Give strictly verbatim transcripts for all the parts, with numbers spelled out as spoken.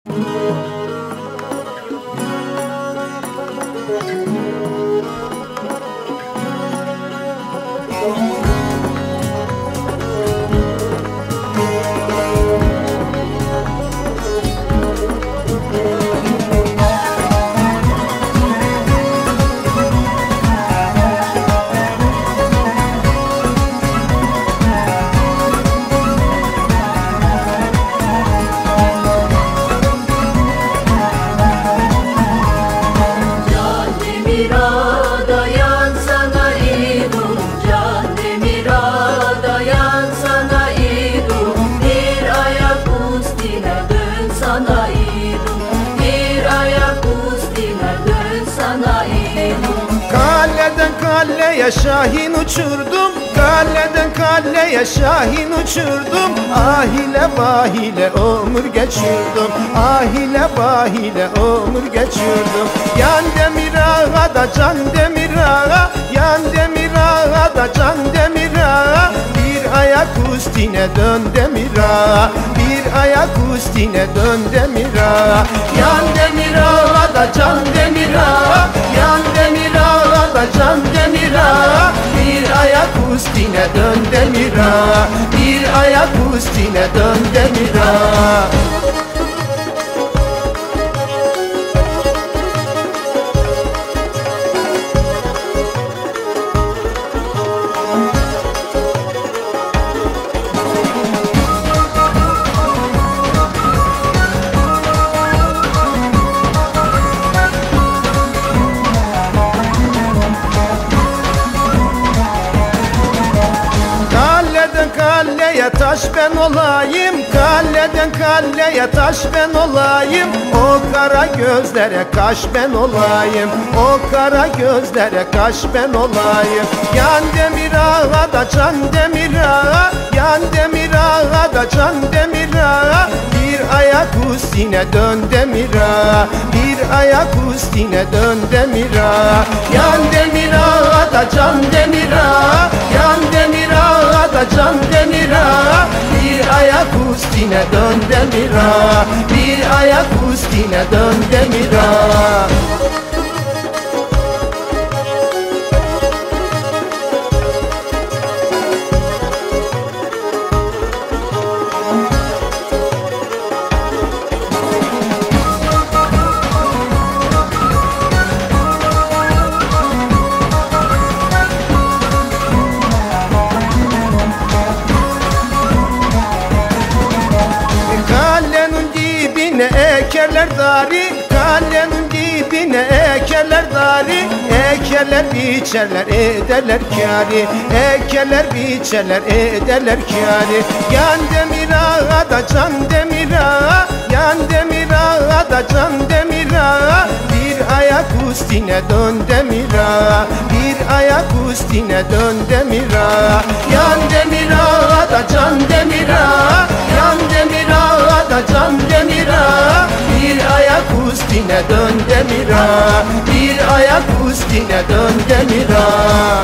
Kaleden kaleye şahin uçurdum, kaleden kaleye şahin uçurdum. Ahile bahile ömür geçirdim, ahile bahile ömür geçirdim. Yan demir ağa da can demir ağa, yan demir ağa da can demir ağa. Bir ayak üstüne dön demir ağa, bir ayak üstüne dön demir ağa. Yan demir ağa da can demir ağa, yan demir ağa da can demir ağa. Bir ayak üstüne dön demir ağa, bir ayak üstüne dön demir ağa. Kaleye taş ben olayım, kaleden kaleye taş ben olayım. O kara gözlere kaş ben olayım, o kara gözlere kaş ben olayım. Yan demir ağa da can demir ağa, yan demir ağa da can demir ağa. Bir ayak üstüne dön demir ağa, bir ayak üstüne dön demir ağa. Yan demir ağa da can demir ağa, yan demir ağa da can demir ağa. Bir ayak üstüne dön demir ağa, bir ayak üstüne dön demir ağa. Ekerler dari, kalenin dibine ekerler dari. Ekerler biçerler ederler kâri, ekerler biçerler ederler kâri. Yan demir ağa da can demir ağa, yan demir ağa da can demir ağa. Bir ayak üstüne dön demir ağa, bir ayak üstüne dön demir ağa. Yan demir ağa da can demir ağa, yan demir ağa da can demir ağa. Bir ayak üstüne dön demir ağa, bir ayak üstüne dön demir ağa.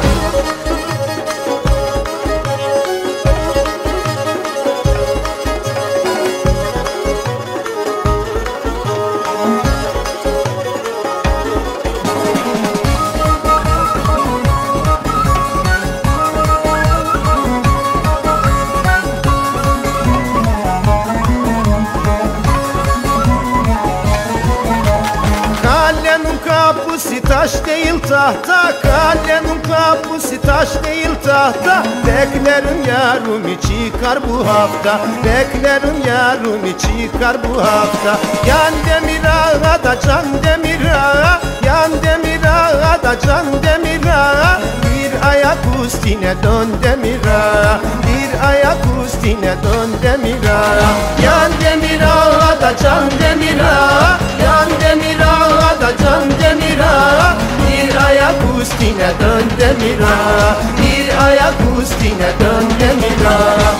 Kalenin kapısı taş değil tahta, kalenin kapısı taş değil tahta. Beklerim yarımı çıkar bu hafta, beklerim yarımı çıkar bu hafta. Yan demir ağa da can demir ağa, yan demir ağa da can demir ağa. Bir ayak üstüne dön demir ağa, bir ayak üstüne dön demir ağa. Yan demir ağa da can demir ağa, yan demir ağa da can demir ağa. Bir ayak üstüne dön demir ağa, bir ayak üstüne dön demir ağa.